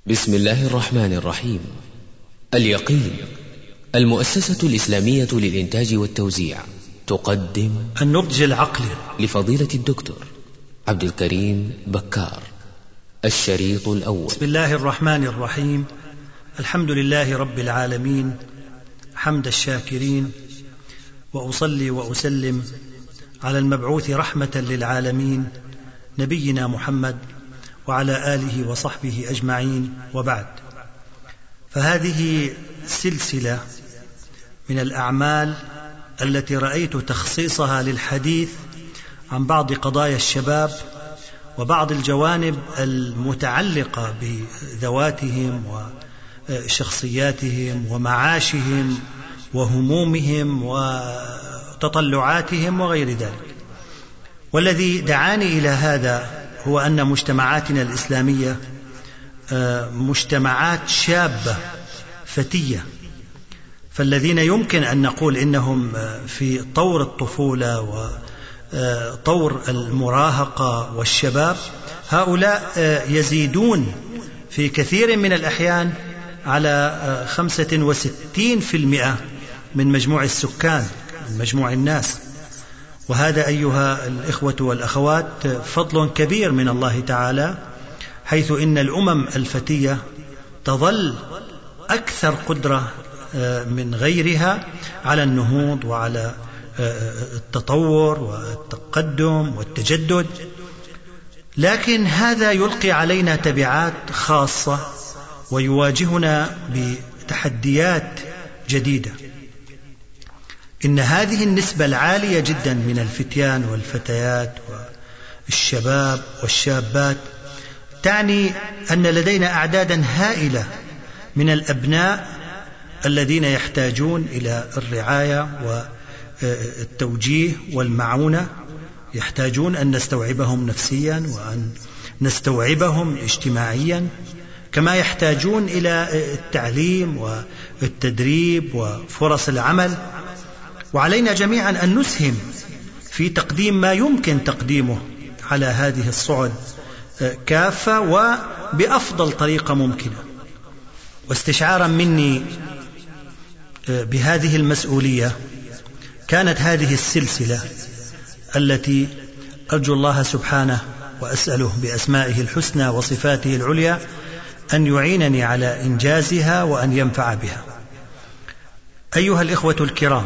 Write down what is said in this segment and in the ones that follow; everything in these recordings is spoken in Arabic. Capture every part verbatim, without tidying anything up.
بسم الله الرحمن الرحيم. اليقين، المؤسسة الإسلامية للإنتاج والتوزيع تقدم النضج العقلي لفضيلة الدكتور عبد الكريم بكار. الشريط الأول. بسم الله الرحمن الرحيم. الحمد لله رب العالمين حمد الشاكرين، وأصلي وأسلم على المبعوث رحمة للعالمين نبينا محمد وعلى آله وصحبه أجمعين، وبعد. فهذه سلسلة من الأعمال التي رأيت تخصيصها للحديث عن بعض قضايا الشباب وبعض الجوانب المتعلقة بذواتهم وشخصياتهم ومعاشهم وهمومهم وتطلعاتهم وغير ذلك. والذي دعاني إلى هذا هو أن مجتمعاتنا الإسلامية مجتمعات شابة فتية، فالذين يمكن أن نقول إنهم في طور الطفولة وطور المراهقة والشباب، هؤلاء يزيدون في كثير من الأحيان على خمسة وستين في المئة من مجموع السكان، من مجموع الناس. وهذا أيها الإخوة والأخوات فضل كبير من الله تعالى، حيث إن الأمم الفتية تظل أكثر قدرة من غيرها على النهوض وعلى التطور والتقدم والتجدد، لكن هذا يلقي علينا تبعات خاصة ويواجهنا بتحديات جديدة. إن هذه النسبة العالية جدا من الفتيان والفتيات والشباب والشابات تعني أن لدينا أعدادا هائلة من الأبناء الذين يحتاجون إلى الرعاية والتوجيه والمعونة، يحتاجون أن نستوعبهم نفسيا وأن نستوعبهم اجتماعيا، كما يحتاجون إلى التعليم والتدريب وفرص العمل. وعلينا جميعا أن نسهم في تقديم ما يمكن تقديمه على هذه الصعد كافة وبأفضل طريقة ممكنة. واستشعارا مني بهذه المسؤولية كانت هذه السلسلة التي أرجو الله سبحانه وأسأله بأسمائه الحسنى وصفاته العليا أن يعينني على إنجازها وأن ينفع بها. أيها الإخوة الكرام،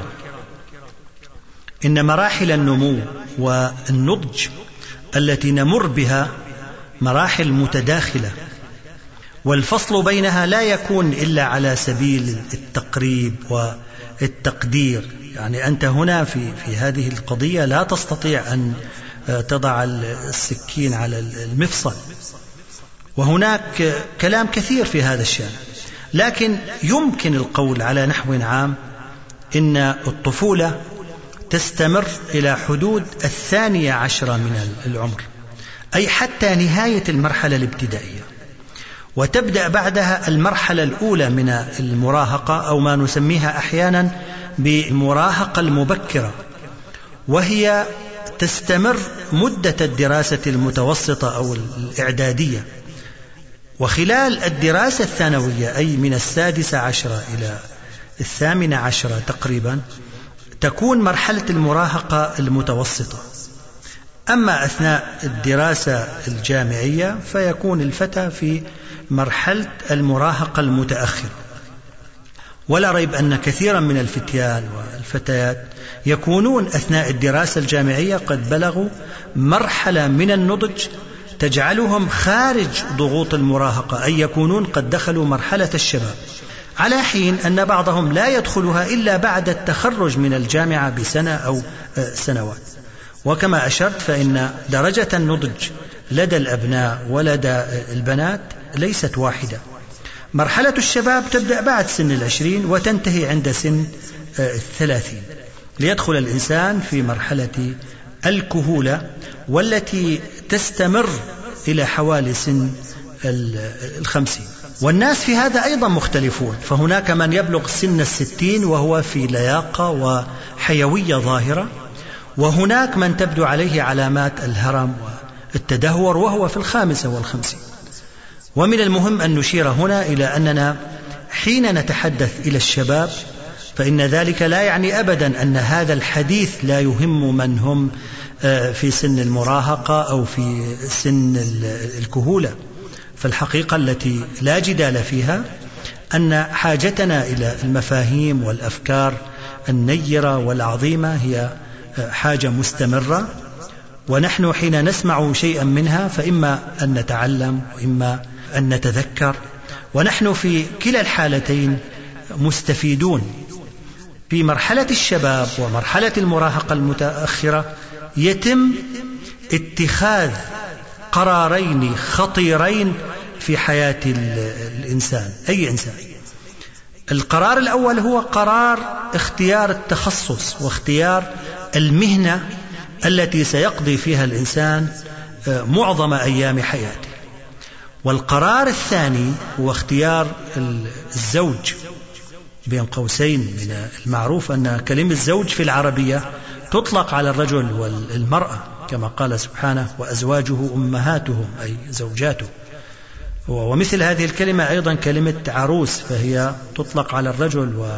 إن مراحل النمو والنضج التي نمر بها مراحل متداخلة، والفصل بينها لا يكون إلا على سبيل التقريب والتقدير. يعني أنت هنا في, في هذه القضية لا تستطيع أن تضع السكين على المفصل، وهناك كلام كثير في هذا الشأن، لكن يمكن القول على نحو عام إن الطفولة تستمر إلى حدود الثانية عشرة من العمر، أي حتى نهاية المرحلة الابتدائية، وتبدأ بعدها المرحلة الأولى من المراهقة، أو ما نسميها أحيانا بالمراهقة المبكرة، وهي تستمر مدة الدراسة المتوسطة أو الإعدادية. وخلال الدراسة الثانوية، أي من السادسة عشرة إلى الثامنة عشرة تقريبا، تكون مرحلة المراهقة المتوسطة. أما أثناء الدراسة الجامعية فيكون الفتى في مرحلة المراهقة المتأخرة. ولا ريب أن كثيرا من الفتيان والفتيات يكونون أثناء الدراسة الجامعية قد بلغوا مرحلة من النضج تجعلهم خارج ضغوط المراهقة، أي يكونون قد دخلوا مرحلة الشباب، على حين أن بعضهم لا يدخلها إلا بعد التخرج من الجامعة بسنة أو سنوات. وكما أشرت فإن درجة النضج لدى الأبناء ولدى البنات ليست واحدة. مرحلة الشباب تبدأ بعد سن العشرين وتنتهي عند سن الثلاثين، ليدخل الإنسان في مرحلة الكهولة، والتي تستمر إلى حوالي سن الخمسين. والناس في هذا أيضا مختلفون، فهناك من يبلغ سن الستين وهو في لياقة وحيوية ظاهرة، وهناك من تبدو عليه علامات الهرم والتدهور وهو في الخامسة والخمسين. ومن المهم أن نشير هنا إلى أننا حين نتحدث إلى الشباب فإن ذلك لا يعني أبدا أن هذا الحديث لا يهم من هم في سن المراهقة أو في سن الكهولة. فالحقيقة التي لا جدال فيها أن حاجتنا إلى المفاهيم والأفكار النيرة والعظيمة هي حاجة مستمرة، ونحن حين نسمع شيئا منها فإما أن نتعلم وإما أن نتذكر، ونحن في كلا الحالتين مستفيدون. في مرحلة الشباب ومرحلة المراهقة المتأخرة يتم اتخاذ قرارين خطيرين في حياة الإنسان، أي إنسان. القرار الأول هو قرار اختيار التخصص واختيار المهنة التي سيقضي فيها الإنسان معظم أيام حياته. والقرار الثاني هو اختيار الزوج، بين قوسين من المعروف أن كلمة الزوج في العربية تطلق على الرجل والمرأة كما قال سبحانه وأزواجه أمهاتهم أي زوجاته. ومثل هذه الكلمة أيضا كلمة عروس فهي تطلق على الرجل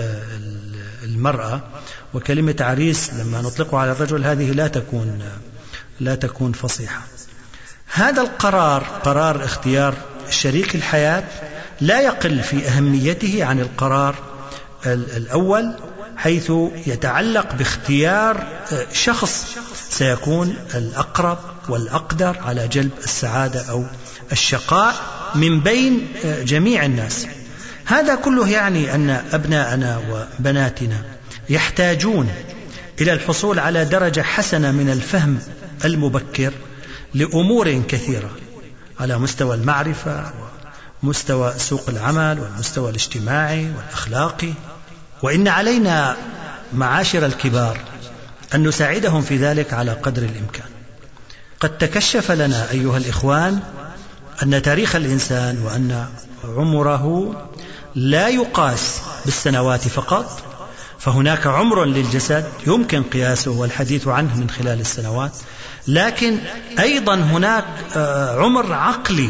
والمرأة، وكلمة عريس لما نطلقها على الرجل هذه لا تكون لا تكون فصيحة. هذا القرار قرار اختيار شريك الحياة لا يقل في أهميته عن القرار الأول، حيث يتعلق باختيار شخص سيكون الأقرب والأقدر على جلب السعادة أو الشقاء من بين جميع الناس. هذا كله يعني أن أبناءنا وبناتنا يحتاجون إلى الحصول على درجة حسنة من الفهم المبكر لأمور كثيرة على مستوى المعرفة ومستوى سوق العمل والمستوى الاجتماعي والأخلاقي. وإن علينا معاشر الكبار أن نساعدهم في ذلك على قدر الإمكان. قد تكشف لنا أيها الإخوان أن تاريخ الإنسان وأن عمره لا يقاس بالسنوات فقط، فهناك عمر للجسد يمكن قياسه والحديث عنه من خلال السنوات، لكن أيضا هناك عمر عقلي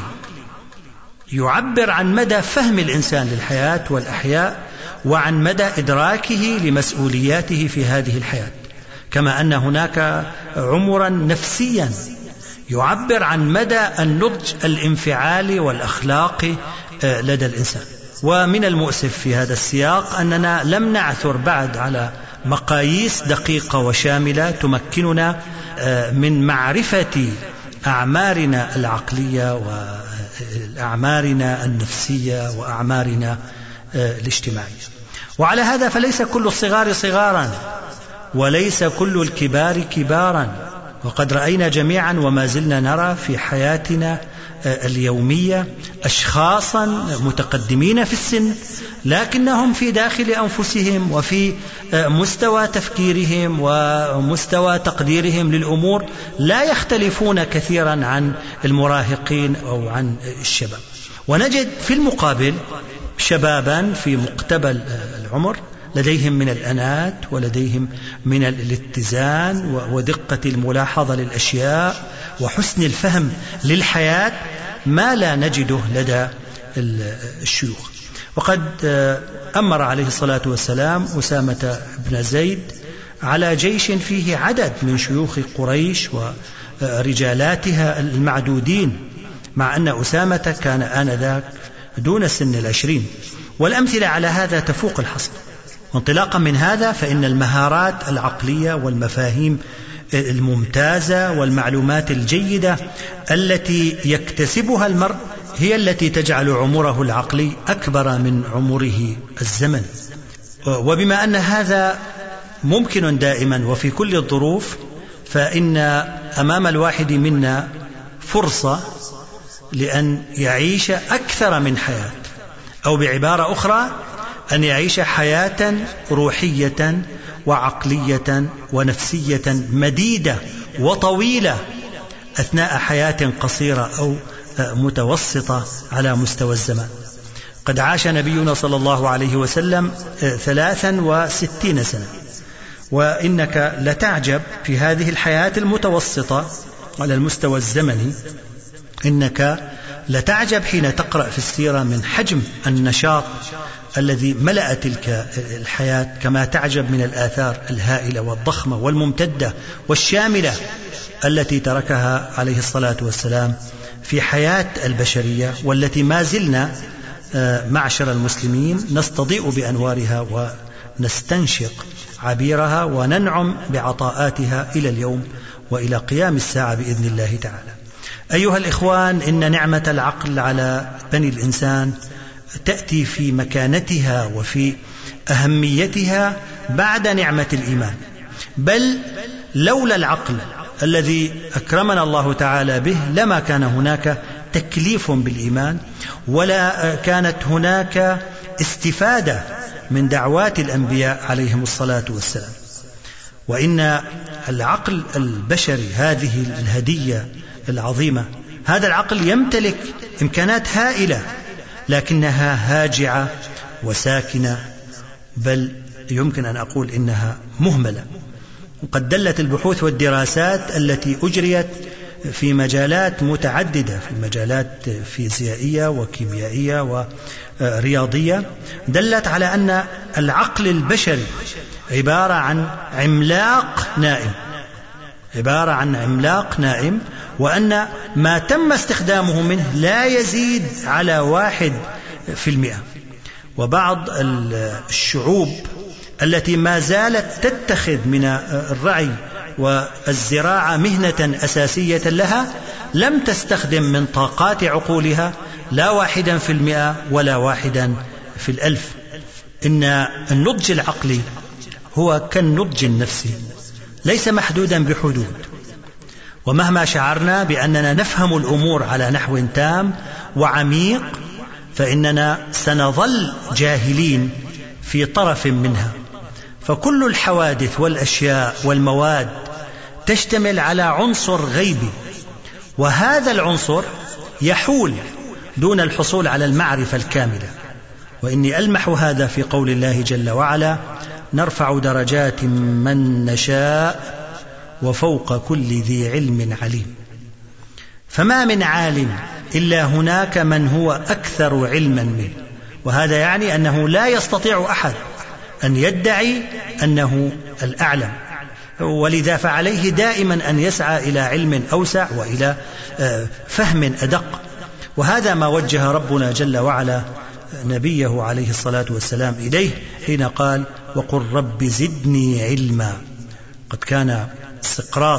يعبر عن مدى فهم الإنسان للحياة والأحياء وعن مدى إدراكه لمسؤولياته في هذه الحياة، كما أن هناك عمرا نفسيا يعبر عن مدى النضج الانفعالي والأخلاقي لدى الإنسان. ومن المؤسف في هذا السياق أننا لم نعثر بعد على مقاييس دقيقة وشاملة تمكننا من معرفة أعمارنا العقلية وأعمارنا النفسية وأعمارنا الاجتماعية. وعلى هذا فليس كل الصغار صغارا وليس كل الكبار كبارا، وقد رأينا جميعا وما زلنا نرى في حياتنا اليومية أشخاصا متقدمين في السن لكنهم في داخل أنفسهم وفي مستوى تفكيرهم ومستوى تقديرهم للأمور لا يختلفون كثيرا عن المراهقين أو عن الشباب. ونجد في المقابل شبابا في مقتبل العمر لديهم من الأنات ولديهم من الاتزان ودقة الملاحظة للأشياء وحسن الفهم للحياة ما لا نجده لدى الشيوخ. وقد أمر عليه الصلاة والسلام أسامة بن زيد على جيش فيه عدد من شيوخ قريش ورجالاتها المعدودين، مع أن أسامة كان آنذاك دون سن العشرين، والأمثلة على هذا تفوق الحصر. وانطلاقا من هذا فإن المهارات العقلية والمفاهيم الممتازة والمعلومات الجيدة التي يكتسبها المرء هي التي تجعل عمره العقلي أكبر من عمره الزمن. وبما أن هذا ممكن دائما وفي كل الظروف، فإن أمام الواحد منا فرصة لأن يعيش أكثر من حياة، أو بعبارة أخرى أن يعيش حياة روحية وعقلية ونفسية مديدة وطويلة أثناء حياة قصيرة أو متوسطة على مستوى الزمان. قد عاش نبينا صلى الله عليه وسلم ثلاثا وستين سنة، وإنك لتعجب في هذه الحياة المتوسطة على المستوى الزمني إنك لتعجب حين تقرأ في السيرة من حجم النشاط الذي ملأ تلك الحياة، كما تعجب من الآثار الهائلة والضخمة والممتدة والشاملة التي تركها عليه الصلاة والسلام في حياة البشرية، والتي ما زلنا معشر المسلمين نستضيء بأنوارها ونستنشق عبيرها وننعم بعطاءاتها إلى اليوم وإلى قيام الساعة بإذن الله تعالى. أيها الإخوان، إن نعمة العقل على بني الإنسان تأتي في مكانتها وفي أهميتها بعد نعمة الإيمان، بل لولا العقل الذي أكرمنا الله تعالى به لما كان هناك تكليف بالإيمان، ولا كانت هناك استفادة من دعوات الأنبياء عليهم الصلاة والسلام. وإن العقل البشري هذه الهدية العظيمة، هذا العقل يمتلك إمكانات هائلة، لكنها هاجعة وساكنة، بل يمكن أن أقول إنها مهملة. وقد دلت البحوث والدراسات التي أجريت في مجالات متعددة، في مجالات فيزيائية وكيميائية ورياضية، دلت على أن العقل البشري عبارة عن عملاق نائم، عبارة عن عملاق نائم، وأن ما تم استخدامه منه لا يزيد على واحد في المئة. وبعض الشعوب التي ما زالت تتخذ من الرعي والزراعة مهنة أساسية لها لم تستخدم من طاقات عقولها لا واحدا في المئة ولا واحدا في الألف. إن النضج العقلي هو كالنضج النفسي، ليس محدودا بحدود، ومهما شعرنا بأننا نفهم الأمور على نحو تام وعميق فإننا سنظل جاهلين في طرف منها. فكل الحوادث والأشياء والمواد تشتمل على عنصر غيبي، وهذا العنصر يحول دون الحصول على المعرفة الكاملة. وإني ألمح هذا في قول الله جل وعلا: نرفع درجات من نشاء وفوق كل ذي علم عليم. فما من عالم إلا هناك من هو أكثر علما منه، وهذا يعني أنه لا يستطيع أحد أن يدعي أنه الأعلم، ولذا فعليه دائما أن يسعى إلى علم أوسع وإلى فهم أدق. وهذا ما وجه ربنا جل وعلا نبيه عليه الصلاة والسلام إليه حين قال: وقل رب زدني علما. قد كان سقراط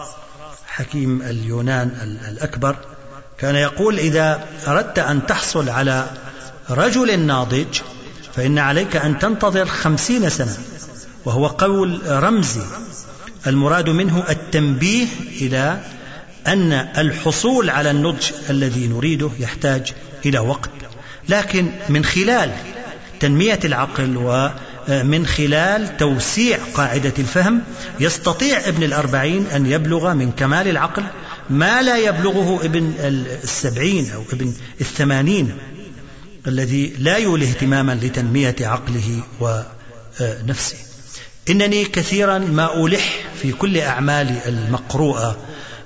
حكيم اليونان الأكبر كان يقول: إذا أردت أن تحصل على رجل ناضج فإن عليك أن تنتظر خمسين سنة. وهو قول رمزي، المراد منه التنبيه إلى أن الحصول على النضج الذي نريده يحتاج إلى وقت، لكن من خلال تنمية العقل ومن خلال توسيع قاعدة الفهم يستطيع ابن الأربعين أن يبلغ من كمال العقل ما لا يبلغه ابن السبعين أو ابن الثمانين الذي لا يولي اهتماما لتنمية عقله ونفسه. إنني كثيرا ما ألح في كل أعمالي المقروءة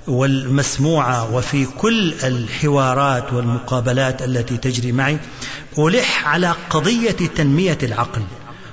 والمسموعة وفي كل الحوارات والمقابلات التي تجري معي ألح على قضية تنمية العقل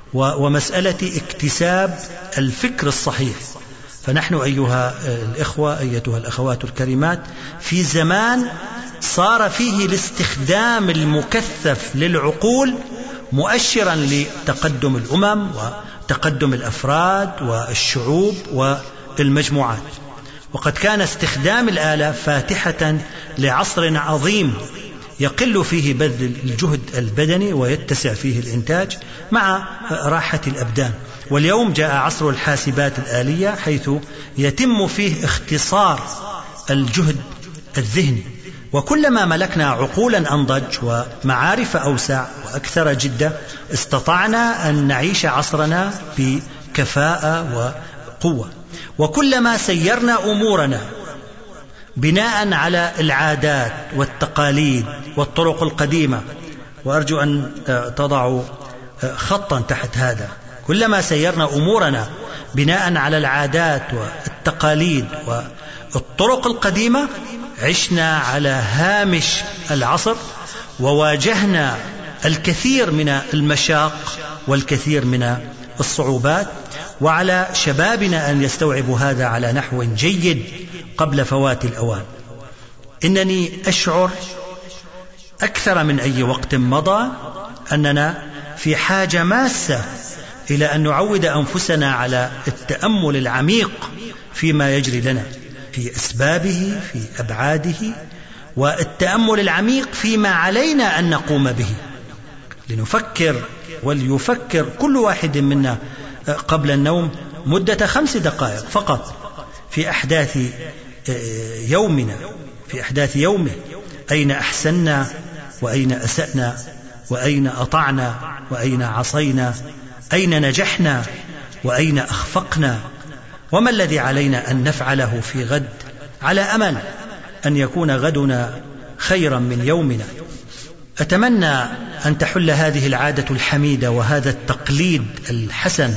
ومسألة اكتساب الفكر الصحيح. فنحن أيها الإخوة أيتها الأخوات الكريمات في زمان صار فيه الاستخدام المكثف للعقول مؤشرا لتقدم الأمم وتقدم الأفراد والشعوب والمجموعات، وقد كان استخدام الآلة فاتحة لعصر عظيم يقل فيه بذل الجهد البدني ويتسع فيه الإنتاج مع راحة الأبدان. واليوم جاء عصر الحاسبات الآلية حيث يتم فيه اختصار الجهد الذهني، وكلما ملكنا عقولا أنضج ومعارف أوسع وأكثر جدة استطعنا أن نعيش عصرنا بكفاءة وقوة. وكلما سيرنا أمورنا بناء على العادات والتقاليد والطرق القديمة، وأرجو أن تضعوا خطا تحت هذا، كلما سيرنا أمورنا بناء على العادات والتقاليد والطرق القديمة عشنا على هامش العصر وواجهنا الكثير من المشاق والكثير من الصعوبات، وعلى شبابنا أن يستوعبوا هذا على نحو جيد قبل فوات الأوان. إنني أشعر أكثر من أي وقت مضى أننا في حاجة ماسة إلى أن نعود أنفسنا على التأمل العميق فيما يجري لنا، في أسبابه، في أبعاده، والتأمل العميق فيما علينا أن نقوم به، لنفكر وليفكر كل واحد منا قبل النوم مدة خمس دقائق فقط في أحداث يومنا، في أحداث يومه، أين أحسننا وأين أسأنا، وأين أطعنا وأين عصينا، أين نجحنا وأين أخفقنا، وما الذي علينا أن نفعله في غد، على أمل أن يكون غدنا خيرا من يومنا. أتمنى أن تحل هذه العادة الحميدة وهذا التقليد الحسن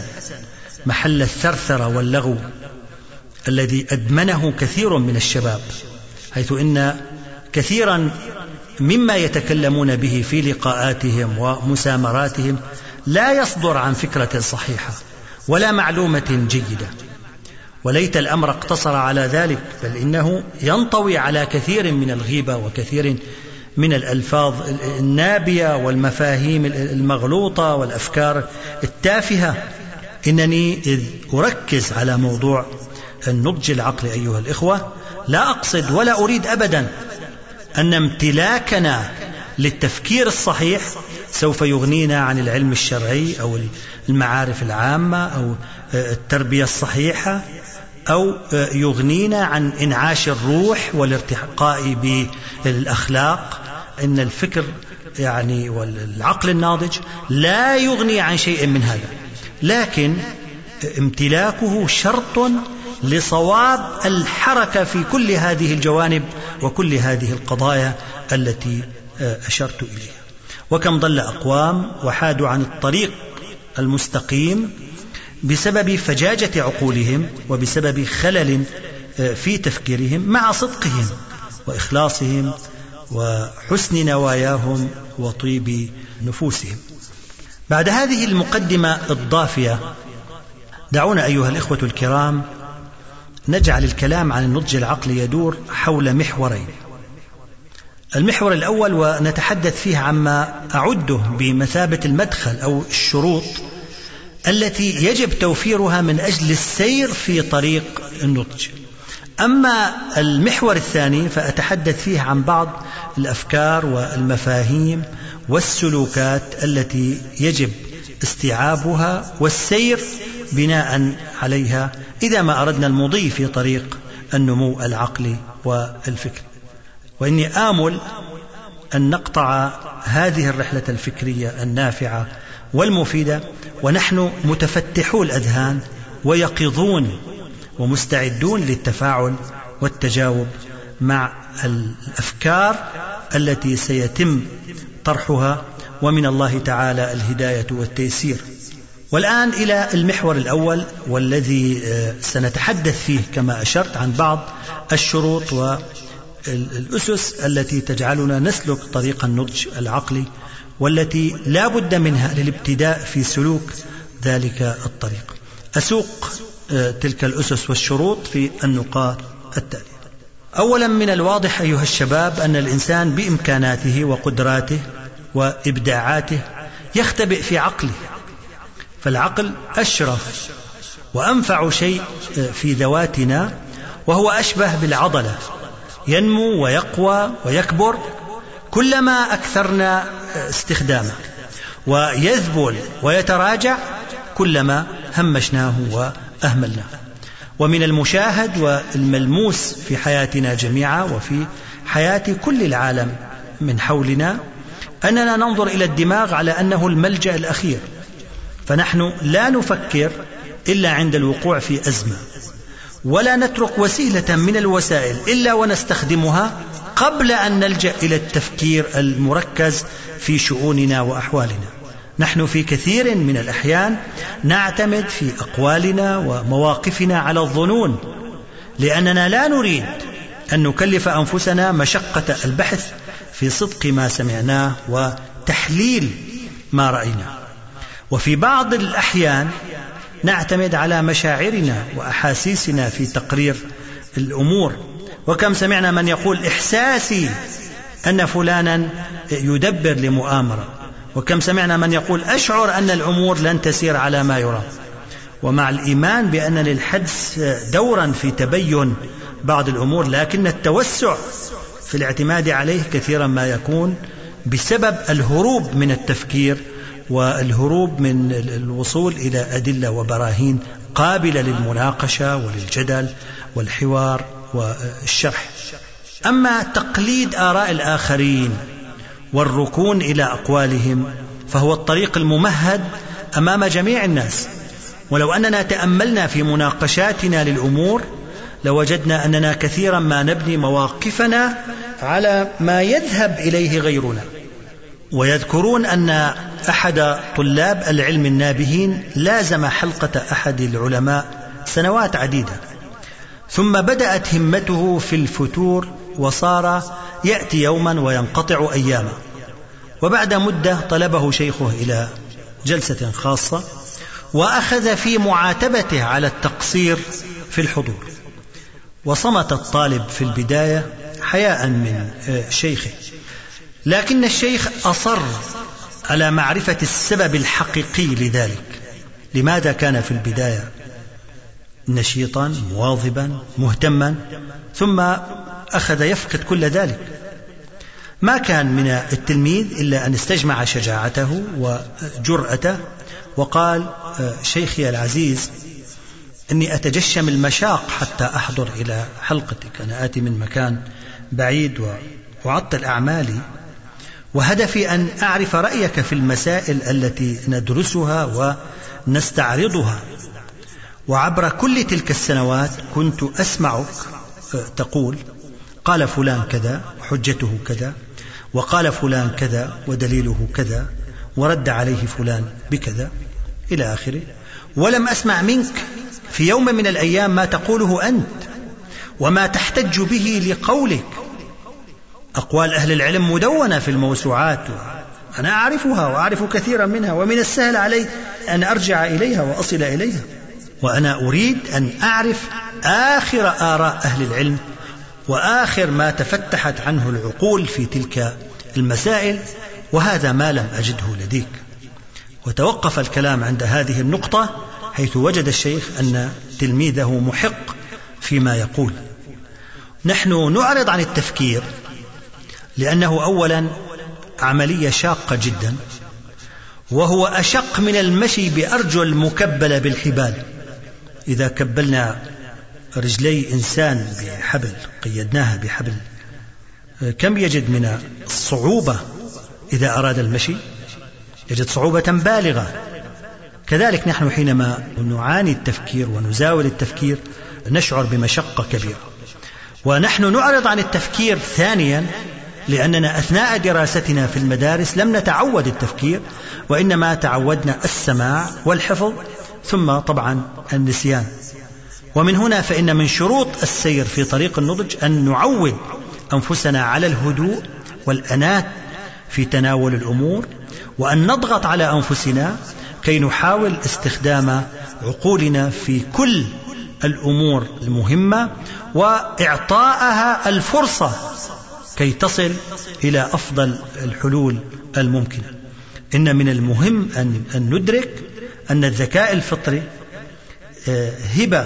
محل الثرثرة واللغو الذي أدمنه كثير من الشباب، حيث إن كثيرا مما يتكلمون به في لقاءاتهم ومسامراتهم لا يصدر عن فكرة صحيحة ولا معلومة جيدة. وليت الأمر اقتصر على ذلك، بل إنه ينطوي على كثير من الغيبة وكثير من الألفاظ النابية والمفاهيم المغلوطة والأفكار التافهة. إنني إذ أركز على موضوع النضج العقلي أيها الإخوة لا أقصد ولا أريد أبدا أن امتلاكنا للتفكير الصحيح سوف يغنينا عن العلم الشرعي أو المعارف العامة أو التربية الصحيحة، أو يغنينا عن إنعاش الروح والارتقاء بالأخلاق. إن الفكر يعني والعقل الناضج لا يغني عن شيء من هذا، لكن امتلاكه شرط لصواب الحركة في كل هذه الجوانب وكل هذه القضايا التي أشرت إليها. وكم ضل أقوام وحادوا عن الطريق المستقيم بسبب فجاجة عقولهم وبسبب خلل في تفكيرهم مع صدقهم وإخلاصهم وحسن نواياهم وطيب نفوسهم. بعد هذه المقدمة الضافية دعونا أيها الإخوة الكرام نجعل الكلام عن النضج العقلي يدور حول محورين. المحور الأول ونتحدث فيه عما أعده بمثابة المدخل أو الشروط التي يجب توفيرها من أجل السير في طريق النضج. أما المحور الثاني فأتحدث فيه عن بعض الأفكار والمفاهيم والسلوكات التي يجب استيعابها والسير بناء عليها إذا ما أردنا المضي في طريق النمو العقلي والفكري. وإني آمل أن نقطع هذه الرحلة الفكرية النافعة والمفيدة ونحن متفتحو الأذهان ويقظون ومستعدون للتفاعل والتجاوب مع الأفكار التي سيتم طرحها، ومن الله تعالى الهداية والتيسير. والآن إلى المحور الأول والذي سنتحدث فيه كما أشرت عن بعض الشروط والأسس التي تجعلنا نسلك طريق النضج العقلي والتي لا بد منها للابتداء في سلوك ذلك الطريق. أسوق تلك الأسس والشروط في النقاط التالية. أولا، من الواضح أيها الشباب أن الإنسان بإمكاناته وقدراته وإبداعاته يختبئ في عقله، فالعقل أشرف وأنفع شيء في ذواتنا، وهو أشبه بالعضلة، ينمو ويقوى ويكبر كلما أكثرنا استخدامه، ويذبل ويتراجع كلما همشناه وأهملناه. ومن المشاهد والملموس في حياتنا جميعا وفي حياة كل العالم من حولنا أننا ننظر إلى الدماغ على أنه الملجأ الأخير، فنحن لا نفكر إلا عند الوقوع في أزمة، ولا نترك وسيلة من الوسائل إلا ونستخدمها قبل أن نلجأ إلى التفكير المركز في شؤوننا وأحوالنا. نحن في كثير من الأحيان نعتمد في أقوالنا ومواقفنا على الظنون، لأننا لا نريد أن نكلف أنفسنا مشقة البحث في صدق ما سمعناه وتحليل ما رأينا. وفي بعض الأحيان نعتمد على مشاعرنا وأحاسيسنا في تقرير الأمور، وكم سمعنا من يقول إحساسي أن فلانا يدبر لمؤامرة، وكم سمعنا من يقول أشعر أن الأمور لن تسير على ما يرام. ومع الإيمان بأن للحدس دورا في تبين بعض الأمور، لكن التوسع في الاعتماد عليه كثيرا ما يكون بسبب الهروب من التفكير والهروب من الوصول إلى أدلة وبراهين قابلة للمناقشة وللجدل والحوار والشرح. أما تقليد آراء الآخرين والركون إلى أقوالهم فهو الطريق الممهد أمام جميع الناس. ولو أننا تأملنا في مناقشاتنا للأمور لوجدنا أننا كثيرا ما نبني مواقفنا على ما يذهب إليه غيرنا. ويذكرون أن أحد طلاب العلم النابهين لازم حلقة أحد العلماء سنوات عديدة، ثم بدأت همته في الفتور وصار يأتي يوما وينقطع أياما، وبعد مدة طلبه شيخه إلى جلسة خاصة وأخذ في معاتبته على التقصير في الحضور. وصمت الطالب في البداية حياء من شيخه، لكن الشيخ أصر على معرفة السبب الحقيقي لذلك. لماذا كان في البداية نشيطا مواظبا مهتما ثم أخذ يفقد كل ذلك؟ ما كان من التلميذ إلا أن استجمع شجاعته وجرأته وقال: شيخي العزيز، إني أتجشم المشاق حتى أحضر إلى حلقتك، أنا آتي من مكان بعيد وعطل أعمالي، وهدفي أن أعرف رأيك في المسائل التي ندرسها ونستعرضها. وعبر كل تلك السنوات كنت أسمعك تقول: قال فلان كذا وحجته كذا، وقال فلان كذا ودليله كذا، ورد عليه فلان بكذا إلى آخره، ولم أسمع منك في يوم من الأيام ما تقوله أنت وما تحتج به لقولك. أقوال أهل العلم مدونة في الموسوعات، أنا أعرفها وأعرف كثيرا منها، ومن السهل علي أن أرجع إليها وأصل إليها، وأنا أريد أن أعرف آخر آراء أهل العلم وآخر ما تفتحت عنه العقول في تلك المسائل، وهذا ما لم أجده لديك. وتوقف الكلام عند هذه النقطة، حيث وجد الشيخ أن تلميذه محق فيما يقول. نحن نعرض عن التفكير لأنه أولا عملية شاقة جدا، وهو أشق من المشي بأرجل مكبلة بالحبال. إذا كبلنا رجلي إنسان بحبل، قيدناها بحبل، كم يجد من الصعوبة إذا أراد المشي؟ يجد صعوبة بالغة. كذلك نحن حينما نعاني التفكير ونزاول التفكير نشعر بمشقة كبيرة. ونحن نعرض عن التفكير ثانيا لأننا أثناء دراستنا في المدارس لم نتعود التفكير، وإنما تعودنا السماع والحفظ ثم طبعا النسيان. ومن هنا فإن من شروط السير في طريق النضج أن نعود أنفسنا على الهدوء والأنات في تناول الأمور، وأن نضغط على أنفسنا كي نحاول استخدام عقولنا في كل الأمور المهمة وإعطائها الفرصة كي تصل إلى أفضل الحلول الممكنة. إن من المهم أن ندرك أن الذكاء الفطري هبة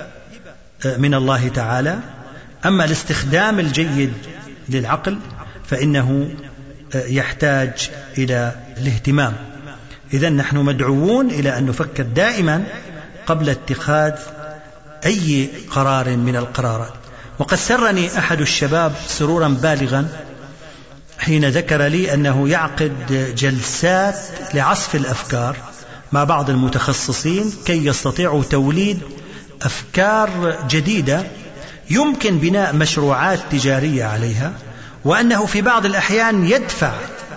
من الله تعالى، أما الاستخدام الجيد للعقل فإنه يحتاج إلى الاهتمام. إذن نحن مدعوون إلى أن نفكر دائما قبل اتخاذ أي قرار من القرارات. وقد سرني أحد الشباب سرورا بالغا حين ذكر لي أنه يعقد جلسات لعصف الأفكار مع بعض المتخصصين كي يستطيعوا توليد أفكار جديدة يمكن بناء مشروعات تجارية عليها، وأنه في بعض الأحيان يدفع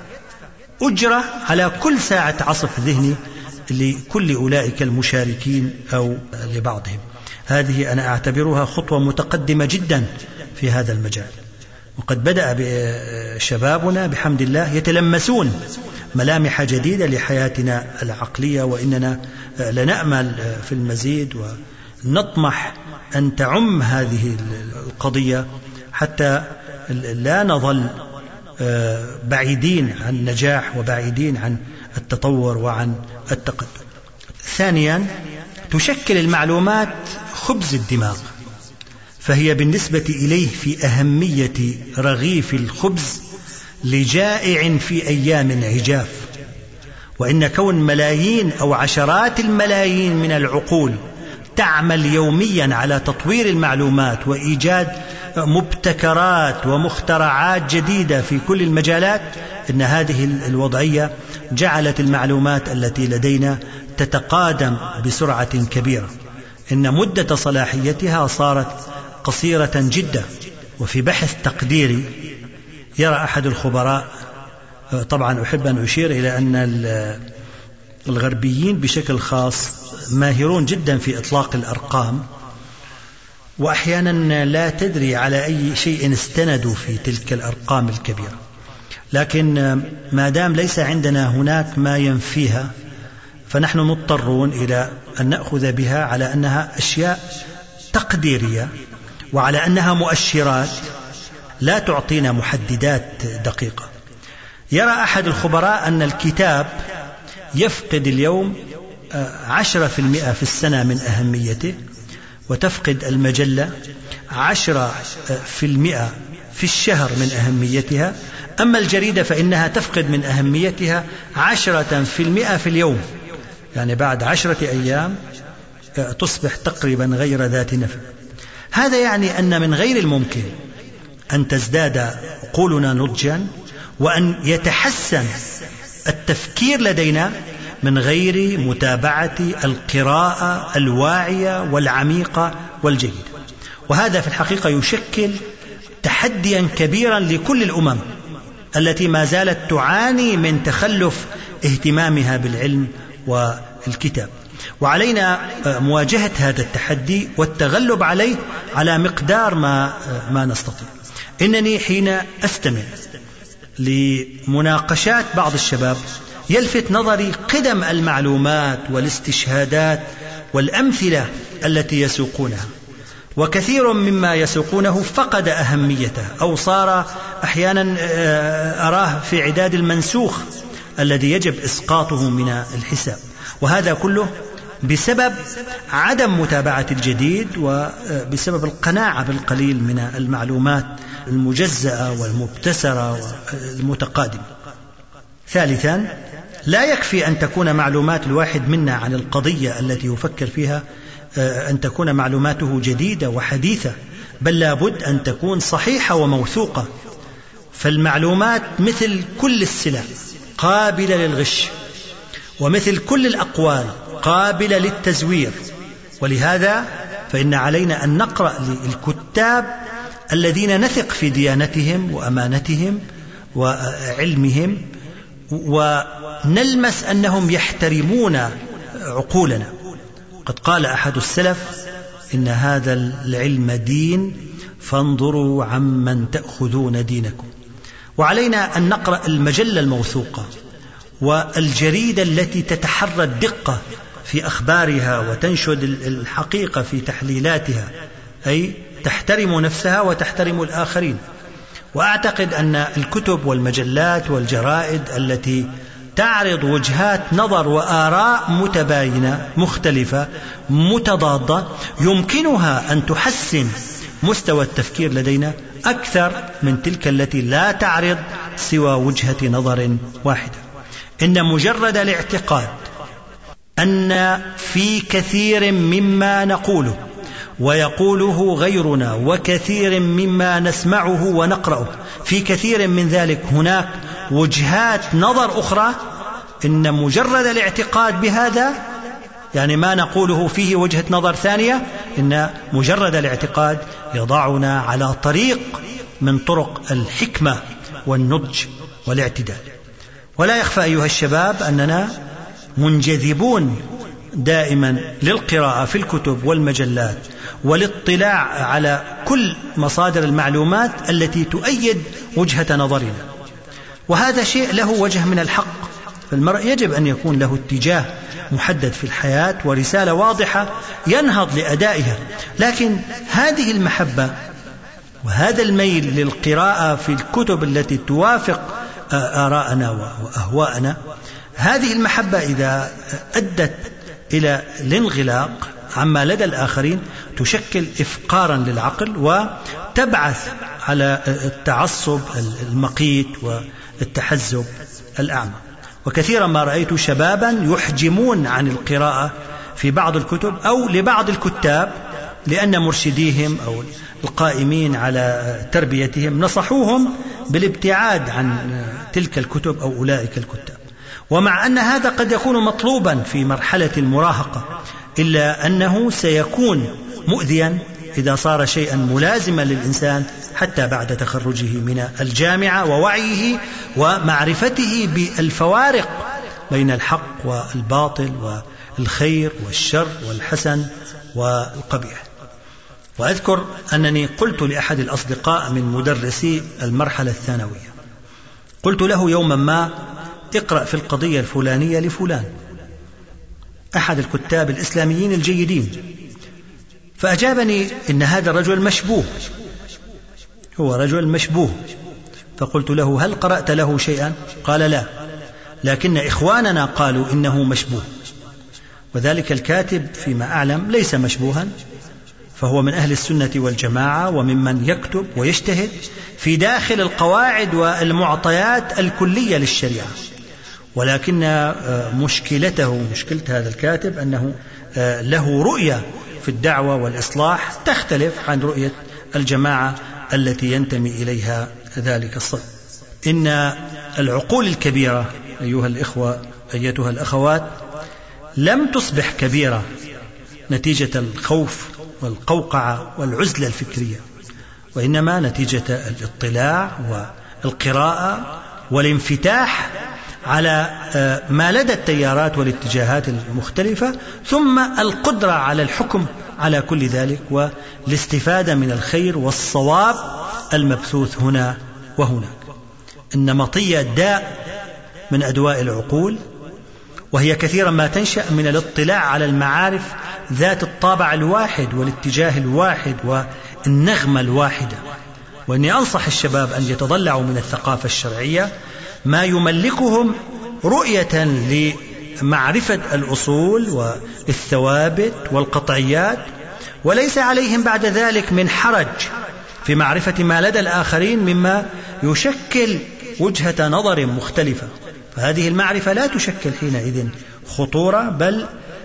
أجرة على كل ساعة عصف ذهني لكل أولئك المشاركين أو لبعضهم. هذه أنا أعتبرها خطوة متقدمة جدا في هذا المجال. وقد بدأ شبابنا بحمد الله يتلمسون ملامح جديدة لحياتنا العقلية، وإننا لنأمل في المزيد ونطمح أن تعم هذه القضية حتى لا نظل بعيدين عن النجاح وبعيدين عن التطور وعن التقدم. ثانيا، تشكل المعلومات خبز الدماغ، فهي بالنسبة إليه في أهمية رغيف الخبز لجائع في أيام عجاف. وإن كون ملايين أو عشرات الملايين من العقول تعمل يوميا على تطوير المعلومات وإيجاد مبتكرات ومخترعات جديدة في كل المجالات، إن هذه الوضعية جعلت المعلومات التي لدينا تتقادم بسرعة كبيرة. إن مدة صلاحيتها صارت قصيرة جدا. وفي بحث تقديري يرى أحد الخبراء، طبعا أحب أن أشير إلى أن الغربيين بشكل خاص ماهرون جدا في إطلاق الأرقام، وأحيانا لا تدري على أي شيء استندوا في تلك الأرقام الكبيرة، لكن ما دام ليس عندنا هناك ما ينفيها فنحن مضطرون إلى أن نأخذ بها على أنها أشياء تقديرية، وعلى أنها مؤشرات لا تعطينا محددات دقيقة. يرى أحد الخبراء أن الكتاب يفقد اليوم عشرة في المئة في السنة من أهميته، وتفقد المجلة عشرة في المئة في الشهر من أهميتها، أما الجريدة فإنها تفقد من أهميتها عشرة في المئة في اليوم، يعني بعد عشرة أيام تصبح تقريبا غير ذات نفع. هذا يعني أن من غير الممكن أن تزداد عقولنا نضجا وأن يتحسن التفكير لدينا من غير متابعة القراءة الواعية والعميقة والجيدة. وهذا في الحقيقة يشكل تحديا كبيرا لكل الأمم التي ما زالت تعاني من تخلف اهتمامها بالعلم والكتاب. وعلينا مواجهة هذا التحدي والتغلب عليه على مقدار ما ما نستطيع. إنني حين أستمع لمناقشات بعض الشباب يلفت نظري قدم المعلومات والاستشهادات والأمثلة التي يسوقونها، وكثير مما يسوقونه فقد أهميته أو صار أحيانا أراه في عداد المنسوخ الذي يجب إسقاطه من الحساب. وهذا كله بسبب عدم متابعة الجديد وبسبب القناعة بالقليل من المعلومات المجزأة والمبتسرة والمتقادمة. ثالثا، لا يكفي أن تكون معلومات الواحد منا عن القضية التي يفكر فيها أن تكون معلوماته جديدة وحديثة، بل لابد أن تكون صحيحة وموثوقة. فالمعلومات مثل كل السلع قابلة للغش، ومثل كل الأقوال قابلة للتزوير. ولهذا فإن علينا أن نقرأ للكتاب الذين نثق في ديانتهم وأمانتهم وعلمهم، ونلمس أنهم يحترمون عقولنا. قد قال أحد السلف: إن هذا العلم دين فانظروا عمن تأخذون دينكم. وعلينا أن نقرأ المجلة الموثوقة والجريدة التي تتحرى الدقة في أخبارها وتنشد الحقيقة في تحليلاتها، أي تحترم نفسها وتحترم الآخرين. وأعتقد أن الكتب والمجلات والجرائد التي تعرض وجهات نظر وآراء متباينة مختلفة متضادة يمكنها أن تحسن مستوى التفكير لدينا أكثر من تلك التي لا تعرض سوى وجهة نظر واحدة. إن مجرد الاعتقاد أن في كثير مما نقوله ويقوله غيرنا وكثير مما نسمعه ونقرأه في كثير من ذلك هناك وجهات نظر أخرى، إن مجرد الاعتقاد بهذا يعني ما نقوله فيه وجهة نظر ثانية، إن مجرد الاعتقاد يضعنا على طريق من طرق الحكمة والنضج والاعتدال. ولا يخفى أيها الشباب أننا منجذبون دائما للقراءة في الكتب والمجلات والاطلاع على كل مصادر المعلومات التي تؤيد وجهة نظرنا، وهذا شيء له وجه من الحق. فالمرء يجب أن يكون له اتجاه محدد في الحياة ورسالة واضحة ينهض لأدائها، لكن هذه المحبة وهذا الميل للقراءة في الكتب التي توافق آراءنا وأهواءنا، هذه المحبة إذا أدت إلى الانغلاق عما لدى الآخرين تشكل إفقارا للعقل وتبعث على التعصب المقيت والتحزب الأعمى. وكثيرا ما رأيت شبابا يحجمون عن القراءة في بعض الكتب أو لبعض الكتاب لأن مرشديهم أو القائمين على تربيتهم نصحوهم بالابتعاد عن تلك الكتب أو أولئك الكتاب. ومع أن هذا قد يكون مطلوبا في مرحلة المراهقة، إلا أنه سيكون مؤذيا إذا صار شيئا ملازما للإنسان حتى بعد تخرجه من الجامعة ووعيه ومعرفته بالفوارق بين الحق والباطل والخير والشر والحسن والقبيح. وأذكر أنني قلت لأحد الأصدقاء من مدرسي المرحلة الثانوية، قلت له يوما ما: اقرأ في القضية الفلانية لفلان، أحد الكتاب الإسلاميين الجيدين. فأجابني: إن هذا الرجل مشبوه، هو رجل مشبوه. فقلت له: هل قرأت له شيئا؟ قال: لا، لكن إخواننا قالوا إنه مشبوه. وذلك الكاتب فيما أعلم ليس مشبوها، فهو من أهل السنة والجماعة وممن يكتب ويجتهد في داخل القواعد والمعطيات الكلية للشريعة. ولكن مشكلته مشكلة هذا الكاتب أنه له رؤية في الدعوة والإصلاح تختلف عن رؤية الجماعة التي ينتمي إليها ذلك الصدر. إن العقول الكبيرة أيها الإخوة أيتها الأخوات لم تصبح كبيرة نتيجة الخوف والقوقعة والعزلة الفكرية، وإنما نتيجة الاطلاع والقراءة والانفتاح على ما لدى التيارات والاتجاهات المختلفة، ثم القدرة على الحكم على كل ذلك والاستفادة من الخير والصواب المبثوث هنا وهناك. النمطية داء من أدواء العقول، وهي كثيرا ما تنشأ من الاطلاع على المعارف ذات الطابع الواحد والاتجاه الواحد والنغمة الواحدة. وإني أنصح الشباب أن يتضلعوا من الثقافة الشرعية ما يملكهم رؤية لمعرفة الأصول والثوابت والقطعيات، وليس عليهم بعد ذلك من حرج في معرفة ما لدى الآخرين مما يشكل وجهة نظر مختلفة. فهذه المعرفة لا تشكل حينئذ خطورة، بل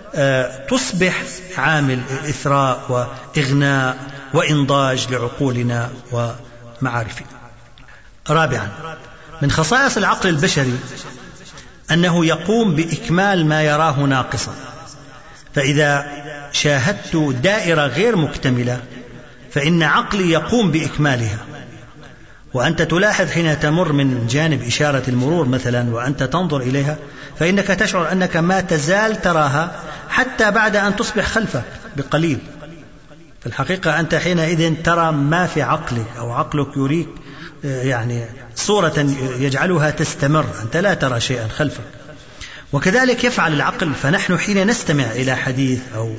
تصبح عامل إثراء وإغناء وإنضاج لعقولنا ومعارفنا. رابعا، من خصائص العقل البشري أنه يقوم بإكمال ما يراه ناقصا. فإذا شاهدت دائرة غير مكتملة فإن عقلي يقوم بإكمالها. وأنت تلاحظ حين تمر من جانب إشارة المرور مثلا وأنت تنظر إليها فإنك تشعر أنك ما تزال تراها حتى بعد أن تصبح خلفك بقليل. في الحقيقة أنت حينئذ ترى ما في عقلك، أو عقلك يريك يعني صورة يجعلها تستمر، أنت لا ترى شيئا خلفك. وكذلك يفعل العقل. فنحن حين نستمع إلى حديث أو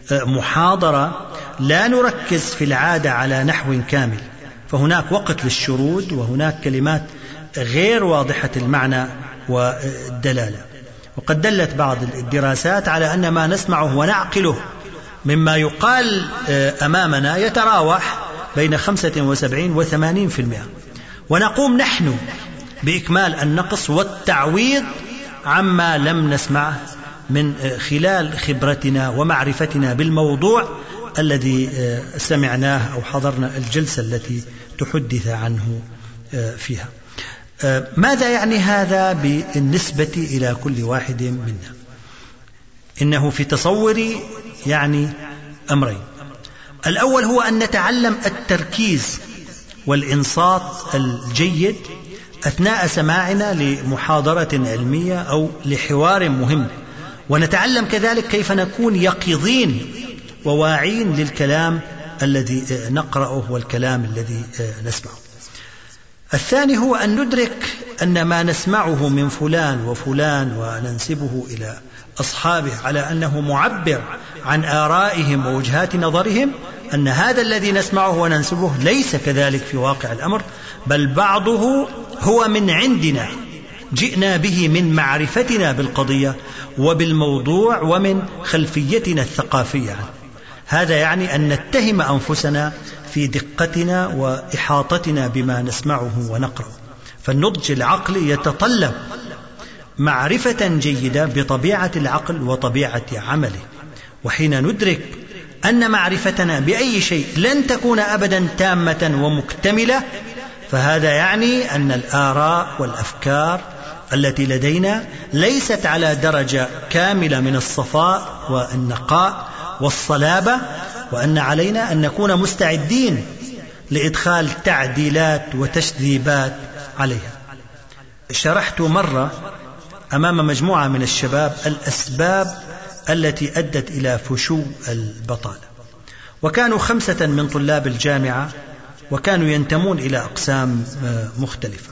محاضرة لا نركز في العادة على نحو كامل، فهناك وقت للشرود، وهناك كلمات غير واضحة المعنى والدلالة. وقد دلت بعض الدراسات على أن ما نسمعه ونعقله مما يقال أمامنا يتراوح بين خمسة وسبعين وثمانين في المئة، ونقوم نحن بإكمال النقص والتعويض عما لم نسمعه من خلال خبرتنا ومعرفتنا بالموضوع الذي سمعناه أو حضرنا الجلسة التي تحدث عنه فيها. ماذا يعني هذا بالنسبة إلى كل واحد منا؟ إنه في تصوري يعني أمرين. الأول هو أن نتعلم التركيز والإنصات الجيد أثناء سماعنا لمحاضرة علمية أو لحوار مهم، ونتعلم كذلك كيف نكون يقظين وواعين للكلام الذي نقرأه والكلام الذي نسمعه. الثاني هو أن ندرك أن ما نسمعه من فلان وفلان وننسبه إلى أصحابه على أنه معبر عن آرائهم ووجهات نظرهم، أن هذا الذي نسمعه وننسبه ليس كذلك في واقع الأمر، بل بعضه هو من عندنا، جئنا به من معرفتنا بالقضية وبالموضوع ومن خلفيتنا الثقافية. هذا يعني أن نتهم أنفسنا في دقتنا وإحاطتنا بما نسمعه ونقرأه. فالنضج العقلي يتطلب معرفة جيدة بطبيعة العقل وطبيعة عمله، وحين ندرك أن معرفتنا بأي شيء لن تكون أبدا تامة ومكتملة، فهذا يعني أن الآراء والأفكار التي لدينا ليست على درجة كاملة من الصفاء والنقاء والصلابة، وأن علينا أن نكون مستعدين لإدخال تعديلات وتشذيبات عليها. شرحت مرة أمام مجموعة من الشباب الأسباب التي أدت إلى فشو البطالة، وكانوا خمسة من طلاب الجامعة، وكانوا ينتمون إلى أقسام مختلفة.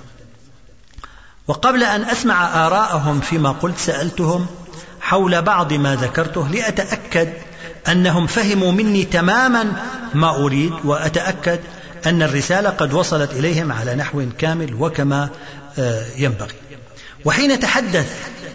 وقبل أن أسمع آراءهم فيما قلت سألتهم حول بعض ما ذكرته لأتأكد أنهم فهموا مني تماما ما أريد، وأتأكد أن الرسالة قد وصلت إليهم على نحو كامل وكما ينبغي. وحين تحدث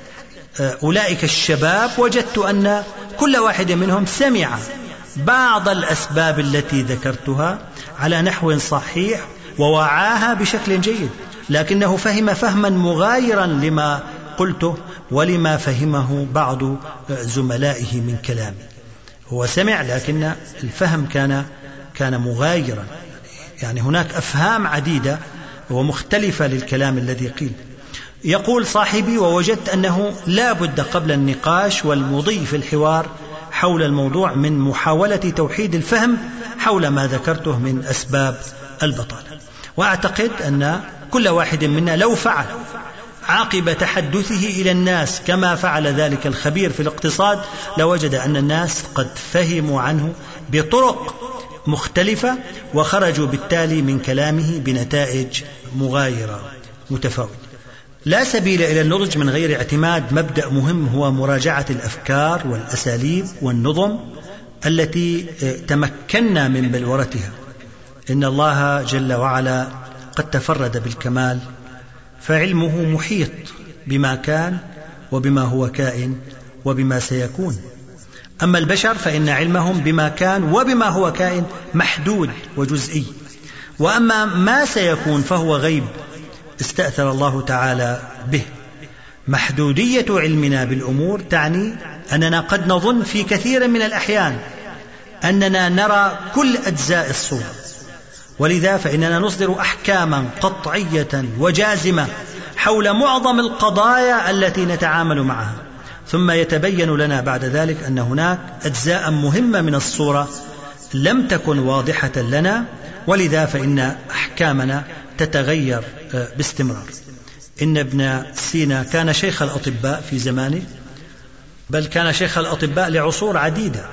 أولئك الشباب وجدت أن كل واحد منهم سمع بعض الأسباب التي ذكرتها على نحو صحيح ووعاها بشكل جيد، لكنه فهم فهما مغايرا لما قلته ولما فهمه بعض زملائه من كلامي. هو سمع لكن الفهم كان كان مغايرا، يعني هناك أفهام عديدة ومختلفة للكلام الذي قيل. يقول صاحبي: ووجدت أنه لا بد قبل النقاش والمضي في الحوار حول الموضوع من محاولة توحيد الفهم حول ما ذكرته من أسباب البطالة. وأعتقد أن كل واحد منا لو فعل عقب تحدثه إلى الناس كما فعل ذلك الخبير في الاقتصاد لوجد أن الناس قد فهموا عنه بطرق مختلفة، وخرجوا بالتالي من كلامه بنتائج مغايرة متفاوتة. لا سبيل إلى النضج من غير اعتماد مبدأ مهم هو مراجعة الأفكار والأساليب والنظم التي تمكنا من بلورتها. إن الله جل وعلا قد تفرد بالكمال، فعلمه محيط بما كان وبما هو كائن وبما سيكون. أما البشر فإن علمهم بما كان وبما هو كائن محدود وجزئي، وأما ما سيكون فهو غيب استأثر الله تعالى به. محدودية علمنا بالأمور تعني أننا قد نظن في كثير من الأحيان أننا نرى كل أجزاء الصورة، ولذا فإننا نصدر أحكاما قطعية وجازمة حول معظم القضايا التي نتعامل معها، ثم يتبين لنا بعد ذلك أن هناك أجزاء مهمة من الصورة لم تكن واضحة لنا، ولذا فإن أحكامنا تتغير باستمرار. إن ابن سينا كان شيخ الأطباء في زمانه، بل كان شيخ الأطباء لعصور عديدة،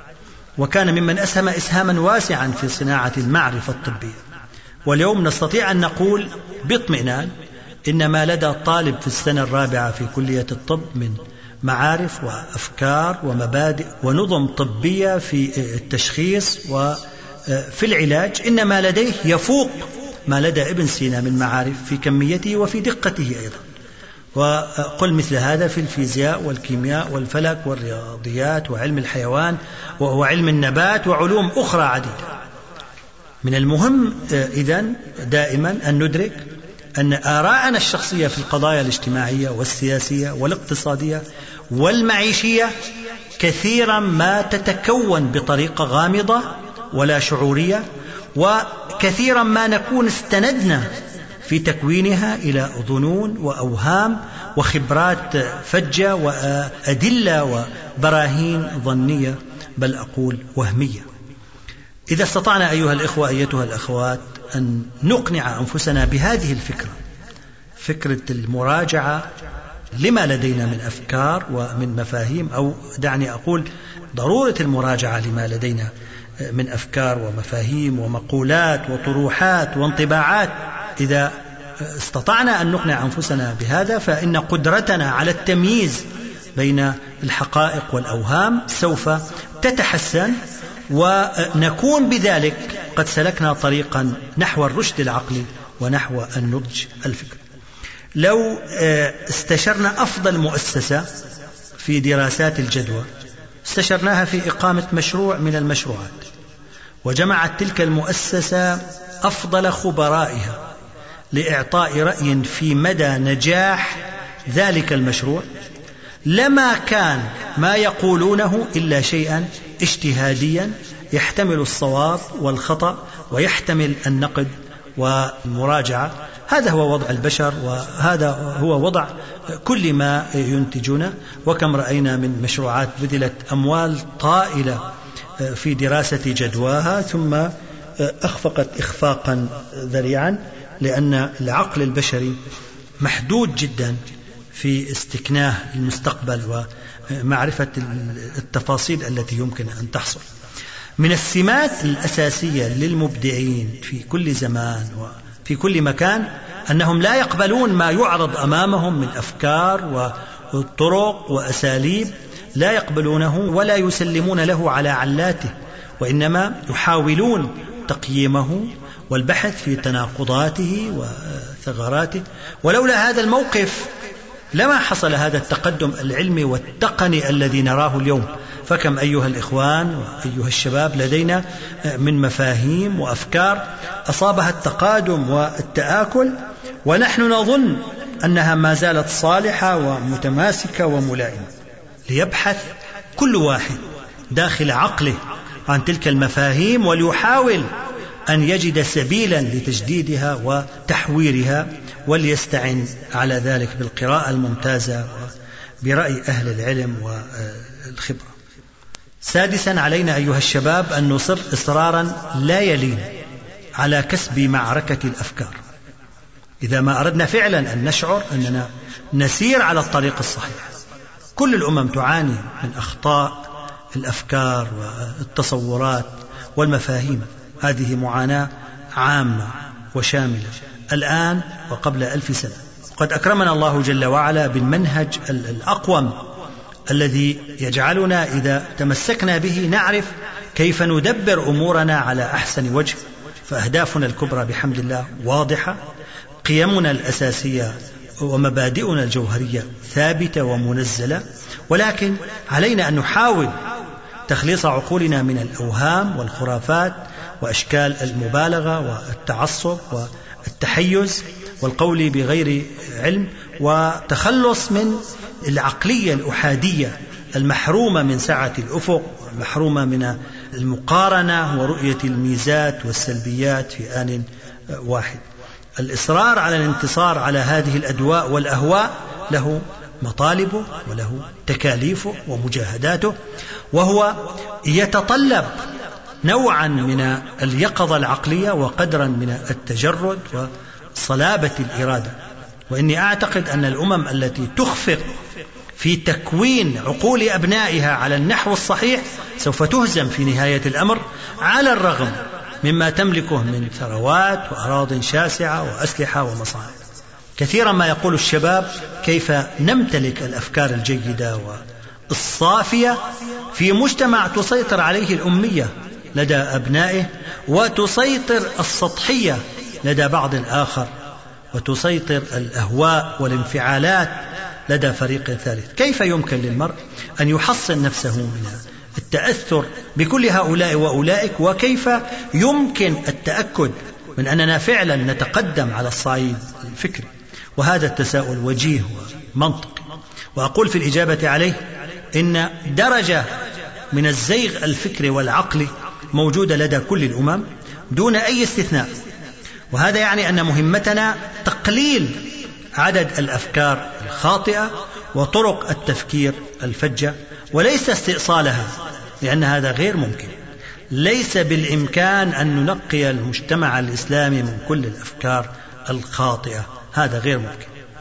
وكان ممن أسهم إسهاما واسعا في صناعة المعرفة الطبية. واليوم نستطيع أن نقول باطمئنان إن ما لدى الطالب في السنة الرابعة في كلية الطب من معارف وأفكار ومبادئ ونظم طبية في التشخيص وفي العلاج، إن ما لديه يفوق ما لدى ابن سينا من معارف في كميته وفي دقته أيضا. وقل مثل هذا في الفيزياء والكيمياء والفلك والرياضيات وعلم الحيوان وعلم النبات وعلوم أخرى عديدة. من المهم إذن دائما أن ندرك أن آراءنا الشخصية في القضايا الاجتماعية والسياسية والاقتصادية والمعيشية كثيرا ما تتكون بطريقة غامضة ولا شعورية، وكثيرا ما نكون استندنا في تكوينها إلى ظنون وأوهام وخبرات فجة وأدلة وبراهين ظنية، بل أقول وهمية. إذا استطعنا أيها الإخوة أيتها الأخوات أن نقنع أنفسنا بهذه الفكرة، فكرة المراجعة لما لدينا من أفكار ومن مفاهيم، أو دعني أقول ضرورة المراجعة لما لدينا من أفكار ومفاهيم ومقولات وطروحات وانطباعات. إذا استطعنا أن نقنع أنفسنا بهذا فإن قدرتنا على التمييز بين الحقائق والأوهام سوف تتحسن، ونكون بذلك قد سلكنا طريقا نحو الرشد العقلي ونحو النضج الفكري. لو استشرنا أفضل مؤسسة في دراسات الجدوى، استشرناها في إقامة مشروع من المشروعات، وجمعت تلك المؤسسة أفضل خبرائها لإعطاء رأي في مدى نجاح ذلك المشروع، لما كان ما يقولونه إلا شيئا اجتهاديا يحتمل الصواب والخطأ ويحتمل النقد والمراجعة. هذا هو وضع البشر، وهذا هو وضع كل ما ينتجونه. وكم رأينا من مشروعات بذلت أموال طائلة في دراسة جدواها ثم أخفقت إخفاقا ذريعا، لأن العقل البشري محدود جدا في استكناه المستقبل ومعرفة التفاصيل التي يمكن أن تحصل. من السمات الأساسية للمبدعين في كل زمان وفي كل مكان أنهم لا يقبلون ما يعرض أمامهم من أفكار وطرق وأساليب، لا يقبلونه ولا يسلمون له على علاته، وإنما يحاولون تقييمه والبحث في تناقضاته وثغراته. ولولا هذا الموقف لما حصل هذا التقدم العلمي والتقني الذي نراه اليوم. فكم أيها الإخوان وأيها الشباب لدينا من مفاهيم وأفكار أصابها التقادم والتآكل، ونحن نظن أنها ما زالت صالحة ومتماسكة وملائمة. ليبحث كل واحد داخل عقله عن تلك المفاهيم وليحاول أن يجد سبيلا لتجديدها وتحويرها، وليستعن على ذلك بالقراءة الممتازة وبرأي أهل العلم والخبرة. سادسا، علينا أيها الشباب أن نصر إصرارا لا يلين على كسب معركة الأفكار. إذا ما أردنا فعلا أن نشعر أننا نسير على الطريق الصحيح. كل الأمم تعاني من أخطاء الأفكار والتصورات والمفاهيم، هذه معاناة عامة وشاملة الآن وقبل ألف سنة. قد أكرمنا الله جل وعلا بالمنهج الأقوم الذي يجعلنا إذا تمسكنا به نعرف كيف ندبر أمورنا على أحسن وجه. فأهدافنا الكبرى بحمد الله واضحة، قيمنا الأساسية ومبادئنا الجوهرية ثابتة ومنزلة، ولكن علينا أن نحاول تخليص عقولنا من الأوهام والخرافات وأشكال المبالغة والتعصب والتحيز والقول بغير علم، وتخلص من العقلية الأحادية المحرومة من سعة الأفق، المحرومة من المقارنة ورؤية الميزات والسلبيات في آن واحد. الإصرار على الانتصار على هذه الأدواء والأهواء له مطالبه وله تكاليفه ومجاهداته، وهو يتطلب نوعا من اليقظة العقلية وقدرا من التجرد وصلابة الإرادة. وإني أعتقد أن الأمم التي تخفق في تكوين عقول أبنائها على النحو الصحيح سوف تهزم في نهاية الأمر، على الرغم مما تملكه من ثروات وأراضٍ شاسعة وأسلحة ومصانع. كثيرا ما يقول الشباب كيف نمتلك الأفكار الجيدة والصافية في مجتمع تسيطر عليه الأمية لدى أبنائه، وتسيطر السطحية لدى بعض الآخر، وتسيطر الأهواء والانفعالات لدى فريق ثالث. كيف يمكن للمرء أن يحصن نفسه من التأثر بكل هؤلاء وأولئك؟ وكيف يمكن التأكد من أننا فعلا نتقدم على الصعيد الفكري؟ وهذا التساؤل وجيه ومنطقي. وأقول في الإجابة عليه إن درجة من الزيغ الفكري والعقلي موجودة لدى كل الأمم دون أي استثناء، وهذا يعني أن مهمتنا تقليل عدد الأفكار الخاطئة وطرق التفكير الفجة، وليس استئصالها، لأن هذا غير ممكن. ليس بالإمكان أن ننقي المجتمع الإسلامي من كل الأفكار الخاطئة، هذا غير ممكن.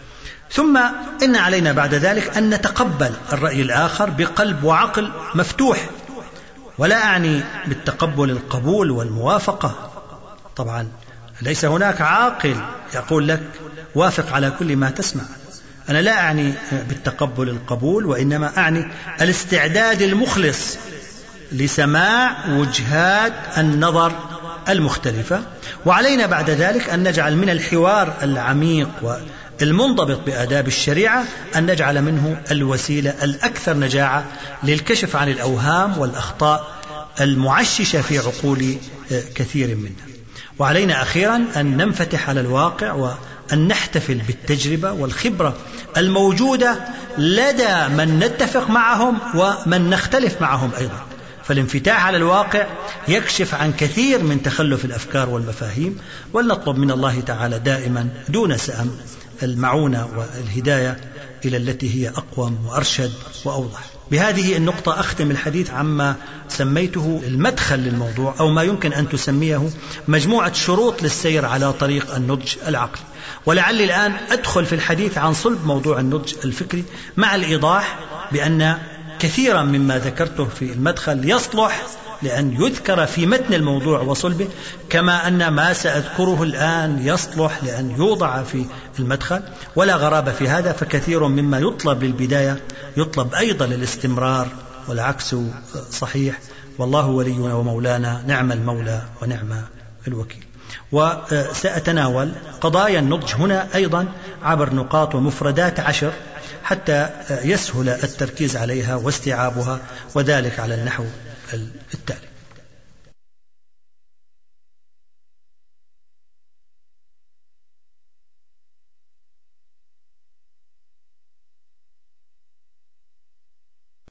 ثم إن علينا بعد ذلك أن نتقبل الرأي الآخر بقلب وعقل مفتوح، ولا أعني بالتقبل القبول والموافقة. طبعا ليس هناك عاقل يقول لك وافق على كل ما تسمع، أنا لا أعني بالتقبل القبول، وإنما أعني الاستعداد المخلص لسماع وجهات النظر المختلفة. وعلينا بعد ذلك أن نجعل من الحوار العميق والمنضبط بآداب الشريعة أن نجعل منه الوسيلة الأكثر نجاعة للكشف عن الأوهام والأخطاء المعششة في عقول كثير منا. وعلينا أخيرا أن ننفتح على الواقع وأن نحتفل بالتجربة والخبرة الموجودة لدى من نتفق معهم ومن نختلف معهم أيضا. فالانفتاح على الواقع يكشف عن كثير من تخلف الأفكار والمفاهيم، ولنطلب من الله تعالى دائما دون سأم المعونة والهداية إلى التي هي أقوم وأرشد وأوضح. بهذه النقطة أختم الحديث عما سميته المدخل للموضوع، أو ما يمكن أن تسميه مجموعة شروط للسير على طريق النضج العقلي. ولعلي الآن أدخل في الحديث عن صلب موضوع النضج الفكري، مع الإيضاح بأن كثيرا مما ذكرته في المدخل يصلح لأن يذكر في متن الموضوع وصلبه، كما أن ما سأذكره الآن يصلح لأن يوضع في المدخل، ولا غرابة في هذا، فكثير مما يطلب للبداية يطلب أيضا للاستمرار، والعكس صحيح. والله ولينا ومولانا، نعم المولى ونعم الوكيل. وسأتناول قضايا النضج هنا أيضا عبر نقاط ومفردات عشر حتى يسهل التركيز عليها واستيعابها، وذلك على النحو التالي.